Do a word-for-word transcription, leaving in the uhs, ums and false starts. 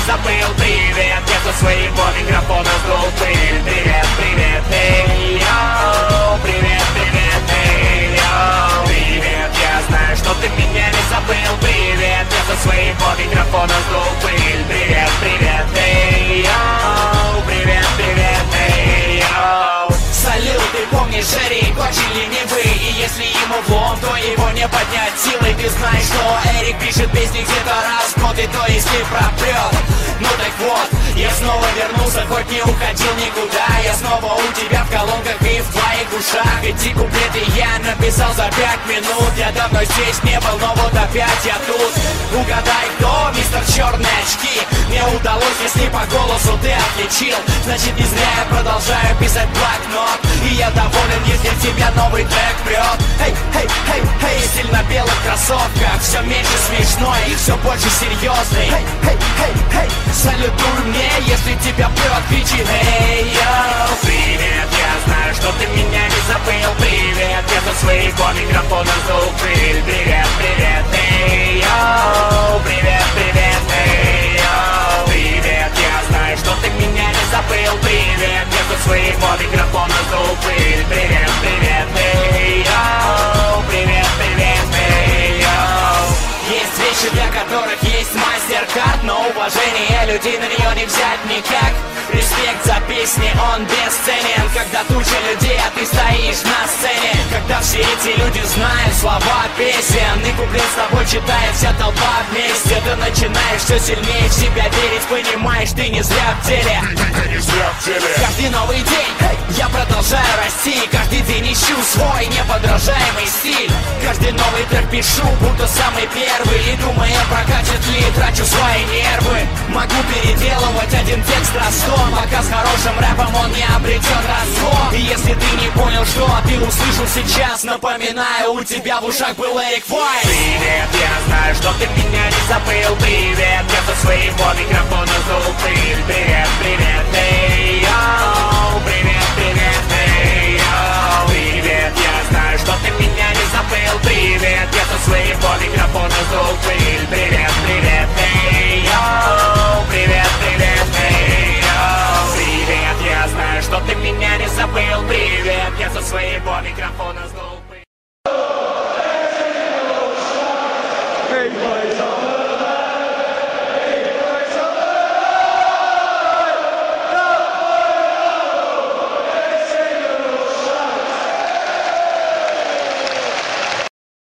забыл. Привет, я со своего микрофона сдул пыль. Привет, привет, эй, йоу. Привет, привет, эй, йоу. Привет, я знаю, что ты меня не забыл. Привет, я со своего микрофона сдул пыль. Привет, привет, эй, йоу. Привет, привет, эй, йоу. Салют, ты помнишь, Эрик очень ленивый, и если ему влом, то его не поднять силой. Ты знаешь, что Эрик пишет песни где-то раз в год, и то если пропрет. Ну так вот, я снова вернулся, хоть не уходил никуда. Я снова у тебя в колонках и в твоих ушах. Эти куплеты я написал за пять минут. Я давно здесь не был, но вот опять я тут. Угадай, кто мистер Черные очки. Мне удалось, если по голосу ты отличил, значит не зря я продолжаю писать блокнот. И я доволен, если в тебя новый трек прет. Эй, эй, эй, эй, сильно белых кроссовках все меньше смешной и все больше серьезный. Эй, эй, эй, эй, салютуй мне, если тебя прет, кричи эй, йоу. Привет, я знаю, что ты меня не забыл. Привет, я со своего микрофона сдул пыль. Привет, привет, эй, йоу. Привет, привет, эй, йоу. Привет, я знаю, что ты меня не забыл. Привет, я со своего микрофона сдул пыль. Привет, привет, эй, йоу. Привет, привет, эй, йоу. Есть вещи, для которых есть мастер-карт, но уважение людей на нее не взять никак. Респект за песни, он бесценен. Когда туча людей, а ты стоишь на сцене. Когда все эти люди знают слова песен, и куплет с тобой читает вся толпа вместе. Ты начинаешь все сильнее в себя верить, понимаешь, ты не зря в деле. Ты не зря в деле. Каждый новый день я продолжаю расти. Каждый день ищу свой неподражаемый стиль. Каждый новый трек пишу, будто самый первый. И думаю, прокатит ли, трачу свои нервы. Могу переделывать один текст раз сто, пока с хорошим рэпом он не обретет разлом. И если ты не понял, что ты услышал сейчас, напоминаю, у тебя в ушах был Эрик Вайс. Привет, я знаю, что ты меня не забыл. Привет, я со своего микрофона сдул пыль. Привет, привет, эй, йоу. Привет, привет, эй, йоу. Привет, я знаю, что ты меня не забыл. Привет, я со своего микрофона сдул пыль. Привет, привет, эй, йоу. Привет, привет, эй, йоу. Привет, я знаю, что ты меня не забыл. Привет, я со своего микрофона сдул пыль. Hey, boys.